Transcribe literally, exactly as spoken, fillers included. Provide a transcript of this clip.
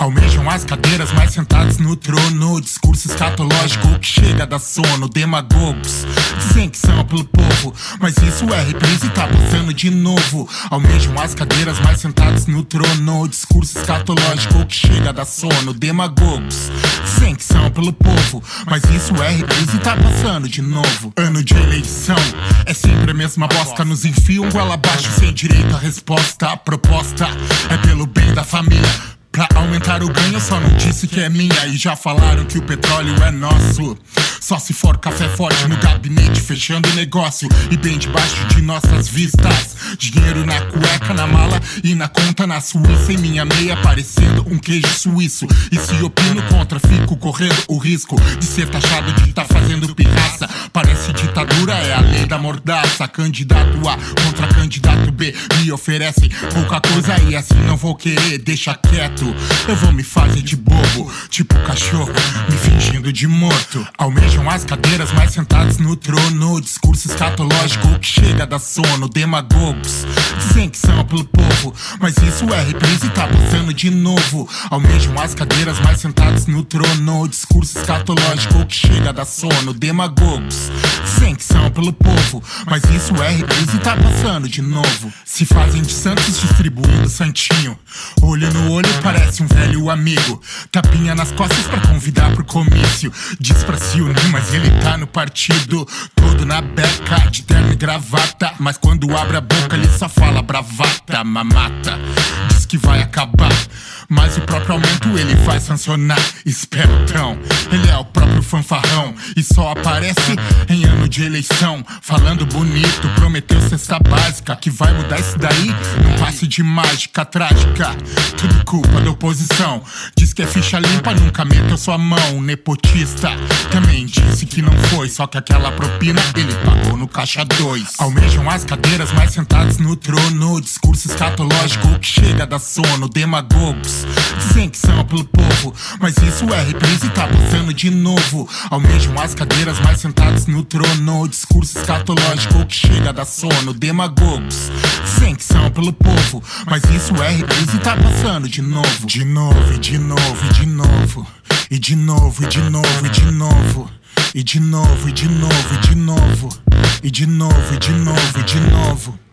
Almejam as cadeiras, mas sentados no trono. Discurso escatológico que chega da sono. Demagogos dizem que são pelo povo, mas isso é reprise e tá passando de novo. Almejam as cadeiras, mas sentados no trono. Discurso escatológico que chega da sono. Demagogos dizem que são pelo povo, mas isso é reprise e tá passando de novo. Ano de eleição é sempre a mesma bosta. Nos enfiam goela abaixo sem direito à resposta. A proposta é pelo bem da família, pra aumentar o ganho, só não disse que é minha. E já falaram que o petróleo é nosso, só se for café forte no gabinete, fechando o negócio e bem debaixo de nossas vistas. Dinheiro na cueca, na mala e na conta na Suíça. Em minha meia parecendo um queijo suíço. E se opino contra, fico correndo o risco de ser taxado de tá fazendo pirraça. Parece ditadura, é a lei da mordaça. Candidato A contra candidato B me oferecem pouca coisa e assim não vou querer. Deixa quieto, eu vou me fazer de bobo, tipo cachorro me fingindo de morto. Almejam as cadeiras, mas sentados no trono. Discurso escatológico que chega da sono. Demagogos dizem que são pelo povo, mas isso é reprise e tá passando de novo. Almejam as cadeiras, mas sentados no trono. Discurso escatológico que chega da sono. Demagogos dizem que são pelo povo, mas isso é reprise e tá passando de novo. Se fazem de santos distribuindo santinho, olho no olho parece um velho amigo. Tapinha nas costas pra convidar pro comício. Diz pra se unir, mas ele tá no partido, todo na beca, de terno e gravata. Mas quando abre a boca ele só fala bravata, mamata. Diz que vai acabar, mas o próprio aumento ele vai sancionar. Espertão, ele é o próprio fanfarrão e só aparece em ano de eleição, falando bonito, prometeu cesta básica que vai mudar isso daí num passe de mágica trágica. Tudo culpa da oposição, diz que é ficha limpa, nunca meteu sua mão. Nepotista também disse que não foi, só que aquela propina ele pagou no caixa dois. Almejam as cadeiras, mas sentados no trono. Discurso escatológico que chega da sono. Demagogos dizem que são pelo povo, mas isso é reprise e tá passando de novo. Almejam as cadeiras, mas sentados no trono. Discurso escatológico que chega da sono. Demagogos dizem que são pelo povo, mas isso é reprise e tá passando de novo. De novo, e de novo, e de novo. E de novo, e de novo, e de novo. E de novo, e de novo, e de novo. E de novo, e de novo, e de novo.